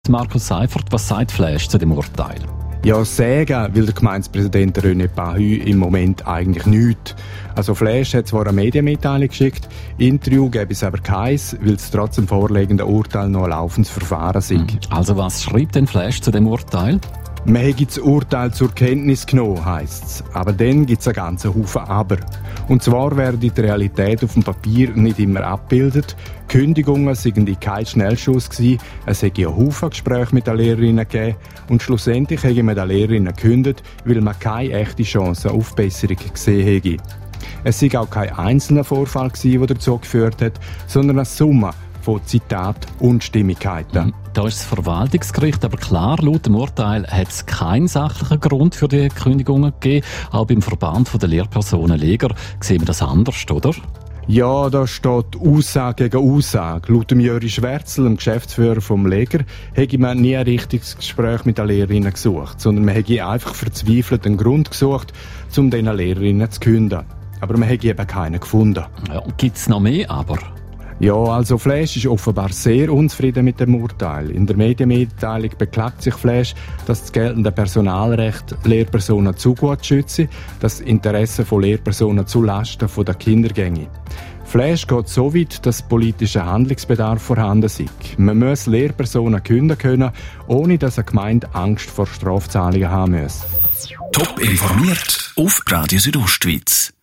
Markus Seifert, was sagt Flash zu dem Urteil? Ja, sagen will der Gemeindepräsident René Pahu im Moment eigentlich nichts. Also Flash hat zwar eine Medienmitteilung geschickt, Interview gäbe es aber keins, weil es trotz dem vorliegenden Urteil noch ein laufendes Verfahren sei. Also was schreibt denn Flash zu dem Urteil? Man hätte das Urteil zur Kenntnis genommen, heisst es. Aber dann gibt es einen ganzen Haufen Aber. Und zwar werde die Realität auf dem Papier nicht immer abgebildet. Kündigungen seien kein Schnellschuss gewesen. Es hätte einen Haufen Gespräche mit den Lehrerinnen gegeben. Und schlussendlich hätte man den Lehrerinnen gekündigt, weil man keine echte Chance auf Besserung gesehen hätte. Es sei auch kein einzelner Vorfall gewesen, der dazu geführt hat, sondern eine Summe von Zitat Unstimmigkeiten. Da ist das Verwaltungsgericht aber klar, laut dem Urteil hat es keinen sachlichen Grund für die Kündigungen gegeben. Auch beim Verband der Lehrpersonen Leger sehen wir das anders, oder? Ja, da steht Aussage gegen Aussage. Laut dem Jörg Schwärzel, dem Geschäftsführer vom Leger, hätte man nie ein richtiges Gespräch mit den Lehrerinnen gesucht, sondern man hätte einfach verzweifelt einen Grund gesucht, um diesen Lehrerinnen zu kündigen. Aber man hätte eben keinen gefunden. Ja, gibt es noch mehr aber? Ja, also Flash ist offenbar sehr unzufrieden mit dem Urteil. In der Medienmitteilung beklagt sich Flash, dass das geltende Personalrecht Lehrpersonen zu gut schütze, das Interesse von Lehrpersonen zu Lasten der Kinder ginge. Flash geht so weit, dass politischer Handlungsbedarf vorhanden ist. Man muss Lehrpersonen kündigen können, ohne dass eine Gemeinde Angst vor Strafzahlungen haben muss. Top informiert auf Radio Südostschweiz.